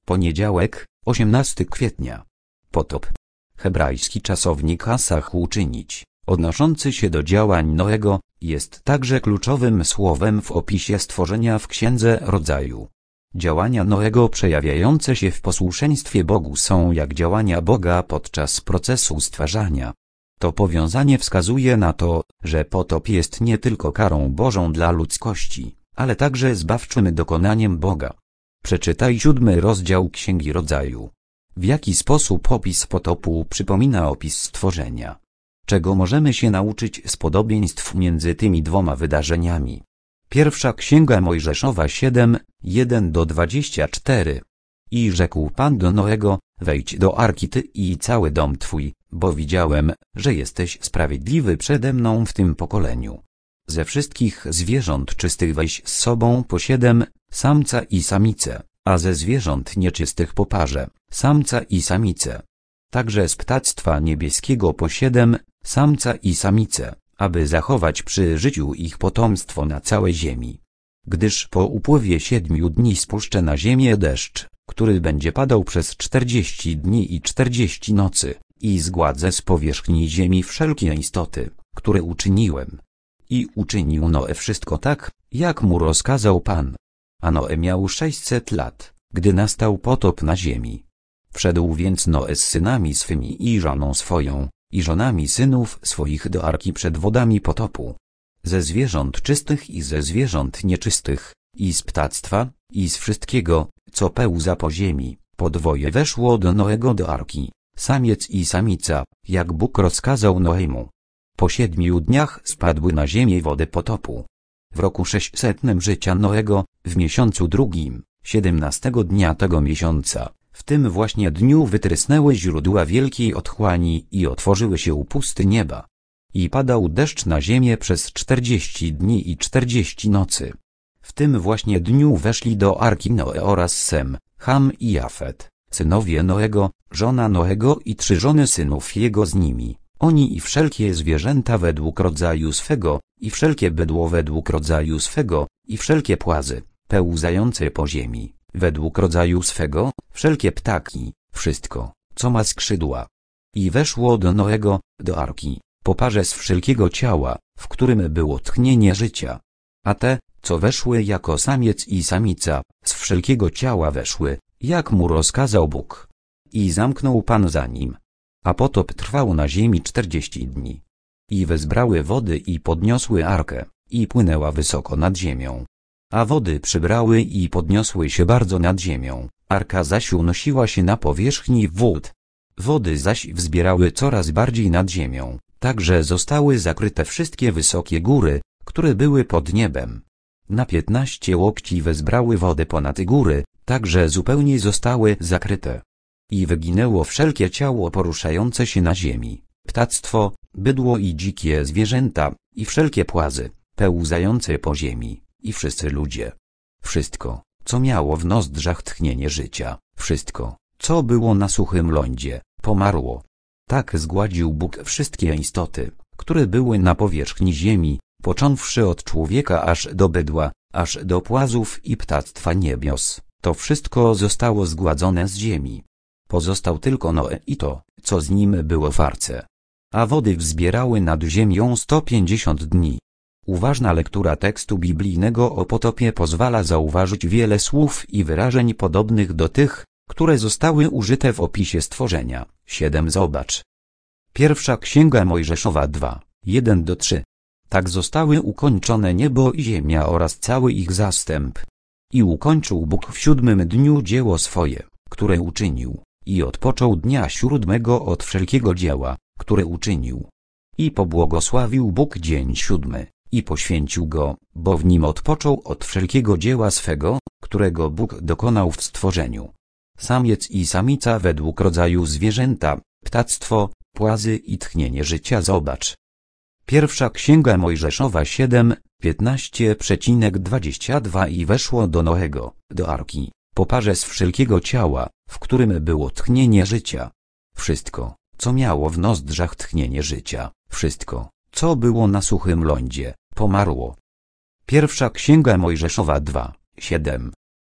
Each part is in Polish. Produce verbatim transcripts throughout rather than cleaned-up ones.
Poniedziałek, osiemnastego kwietnia. Potop. Hebrajski czasownik asach uczynić, odnoszący się do działań Noego, jest także kluczowym słowem w opisie stworzenia w Księdze Rodzaju. Działania Noego przejawiające się w posłuszeństwie Bogu są jak działania Boga podczas procesu stwarzania. To powiązanie wskazuje na to, że potop jest nie tylko karą Bożą dla ludzkości, ale także zbawczym dokonaniem Boga. Przeczytaj siódmy rozdział Księgi Rodzaju. W jaki sposób opis potopu przypomina opis stworzenia? Czego możemy się nauczyć z podobieństw między tymi dwoma wydarzeniami? Pierwsza Księga Mojżeszowa siedem, jeden do dwudziestu czterech. I rzekł Pan do Noego, wejdź do arki ty i cały dom twój, bo widziałem, że jesteś sprawiedliwy przede mną w tym pokoleniu. Ze wszystkich zwierząt czystych weź z sobą po siedem, samca i samicę, a ze zwierząt nieczystych po parze, samca i samicę. Także z ptactwa niebieskiego po siedem, samca i samicę, aby zachować przy życiu ich potomstwo na całej ziemi. Gdyż po upływie siedmiu dni spuszczę na ziemię deszcz, który będzie padał przez czterdzieści dni i czterdzieści nocy, i zgładzę z powierzchni ziemi wszelkie istoty, które uczyniłem. I uczynił Noe wszystko tak, jak mu rozkazał Pan. A Noe miał sześćset lat, gdy nastał potop na ziemi. Wszedł więc Noe z synami swymi i żoną swoją, i żonami synów swoich do arki przed wodami potopu. Ze zwierząt czystych i ze zwierząt nieczystych, i z ptactwa, i z wszystkiego, co pełza po ziemi, podwoje weszło do Noego do arki, samiec i samica, jak Bóg rozkazał Noemu. Po siedmiu dniach spadły na ziemię wody potopu. W roku sześćsetnym życia Noego, w miesiącu drugim, siedemnastego dnia tego miesiąca, w tym właśnie dniu wytrysnęły źródła wielkiej otchłani i otworzyły się upusty nieba. I padał deszcz na ziemię przez czterdzieści dni i czterdzieści nocy. W tym właśnie dniu weszli do arki Noe oraz Sem, Ham i Jafet, synowie Noego, żona Noego i trzy żony synów jego z nimi, oni i wszelkie zwierzęta według rodzaju swego, i wszelkie bydło według rodzaju swego, i wszelkie płazy, pełzające po ziemi, według rodzaju swego, wszelkie ptaki, wszystko, co ma skrzydła. I weszło do Noego, do arki, po parze z wszelkiego ciała, w którym było tchnienie życia. A te, co weszły jako samiec i samica, z wszelkiego ciała weszły, jak mu rozkazał Bóg. I zamknął Pan za nim. A potop trwał na ziemi czterdzieści dni. I wezbrały wody i podniosły arkę, i płynęła wysoko nad ziemią. A wody przybrały i podniosły się bardzo nad ziemią, arka zaś unosiła się na powierzchni wód. Wody zaś wzbierały coraz bardziej nad ziemią, tak że zostały zakryte wszystkie wysokie góry, które były pod niebem. Na piętnaście łokci wezbrały wody ponad góry, tak że zupełnie zostały zakryte. I wyginęło wszelkie ciało poruszające się na ziemi, ptactwo, bydło i dzikie zwierzęta, i wszelkie płazy, pełzające po ziemi, i wszyscy ludzie. Wszystko, co miało w nozdrzach tchnienie życia, wszystko, co było na suchym lądzie, pomarło. Tak zgładził Bóg wszystkie istoty, które były na powierzchni ziemi, począwszy od człowieka aż do bydła, aż do płazów i ptactwa niebios. To wszystko zostało zgładzone z ziemi. Pozostał tylko Noe i to, co z nim było w arce. A wody wzbierały nad ziemią sto pięćdziesiąt dni. Uważna lektura tekstu biblijnego o potopie pozwala zauważyć wiele słów i wyrażeń podobnych do tych, które zostały użyte w opisie stworzenia. siedem Zobacz. Pierwsza Księga Mojżeszowa dwa, jeden do trzech. Tak zostały ukończone niebo i ziemia oraz cały ich zastęp. I ukończył Bóg w siódmym dniu dzieło swoje, które uczynił, i odpoczął dnia siódmego od wszelkiego dzieła, które uczynił. I pobłogosławił Bóg dzień siódmy, i poświęcił go, bo w nim odpoczął od wszelkiego dzieła swego, którego Bóg dokonał w stworzeniu. Samiec i samica według rodzaju zwierzęta, ptactwo, płazy i tchnienie życia. Zobacz. Pierwsza Księga Mojżeszowa siedem, piętnaście dwadzieścia dwa. I weszło do Noego, do arki, po parze z wszelkiego ciała, w którym było tchnienie życia. Wszystko, co miało w nozdrzach tchnienie życia, wszystko, co było na suchym lądzie, pomarło. Pierwsza Księga Mojżeszowa dwa, siedem.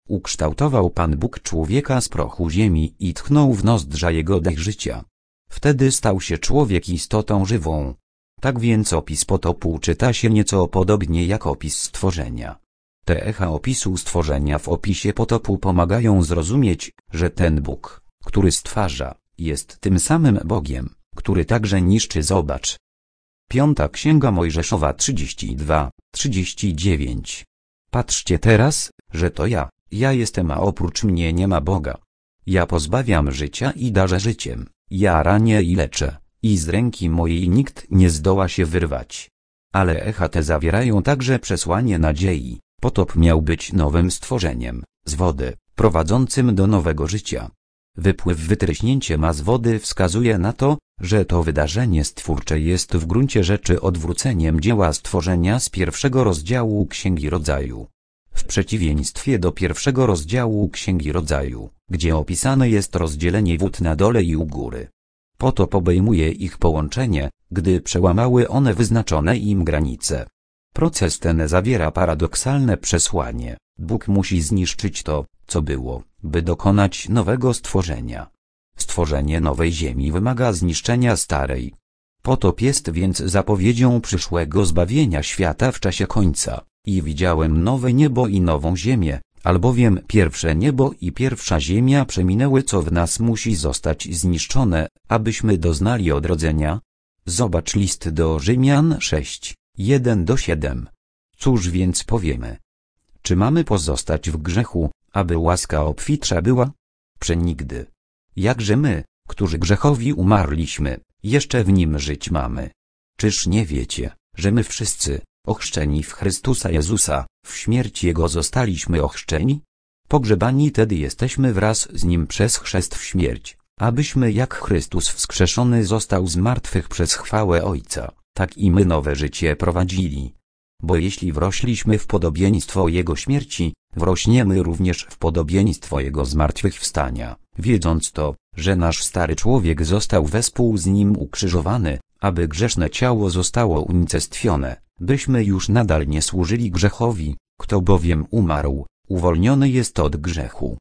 Ukształtował Pan Bóg człowieka z prochu ziemi i tchnął w nozdrza jego dech życia. Wtedy stał się człowiek istotą żywą. Tak więc opis potopu czyta się nieco podobnie jak opis stworzenia. Te echa opisu stworzenia w opisie potopu pomagają zrozumieć, że ten Bóg, który stwarza, jest tym samym Bogiem, który także niszczy. Zobacz. Piąta Księga Mojżeszowa trzydzieści dwa, trzydzieści dziewięć. Patrzcie teraz, że to ja, ja jestem, a oprócz mnie nie ma Boga. Ja pozbawiam życia i darzę życiem, ja ranię i leczę, i z ręki mojej nikt nie zdoła się wyrwać. Ale echa te zawierają także przesłanie nadziei. Potop miał być nowym stworzeniem, z wody, prowadzącym do nowego życia. Wypływ wytryśnięcie ma z wody wskazuje na to, że to wydarzenie stwórcze jest w gruncie rzeczy odwróceniem dzieła stworzenia z pierwszego rozdziału Księgi Rodzaju. W przeciwieństwie do pierwszego rozdziału Księgi Rodzaju, gdzie opisane jest rozdzielenie wód na dole i u góry. Potop obejmuje ich połączenie, gdy przełamały one wyznaczone im granice. Proces ten zawiera paradoksalne przesłanie: Bóg musi zniszczyć to, co było, by dokonać nowego stworzenia. Stworzenie nowej ziemi wymaga zniszczenia starej. Potop jest więc zapowiedzią przyszłego zbawienia świata w czasie końca. I widziałem nowe niebo i nową ziemię, albowiem pierwsze niebo i pierwsza ziemia przeminęły, co w nas musi zostać zniszczone, abyśmy doznali odrodzenia. Zobacz list do Rzymian sześć, jeden do siedem. Cóż więc powiemy? Czy mamy pozostać w grzechu, aby łaska obfitsza była? Przenigdy. Jakże my, którzy grzechowi umarliśmy, jeszcze w nim żyć mamy? Czyż nie wiecie, że my wszyscy, ochrzczeni w Chrystusa Jezusa, w śmierć Jego zostaliśmy ochrzczeni? Pogrzebani tedy jesteśmy wraz z Nim przez chrzest w śmierć, abyśmy jak Chrystus wskrzeszony został z martwych przez chwałę Ojca, tak i my nowe życie prowadzili. Bo jeśli wrośliśmy w podobieństwo Jego śmierci, wrośniemy również w podobieństwo Jego zmartwychwstania, wiedząc to, że nasz stary człowiek został wespół z Nim ukrzyżowany, aby grzeszne ciało zostało unicestwione, byśmy już nadal nie służyli grzechowi. Kto bowiem umarł, uwolniony jest od grzechu.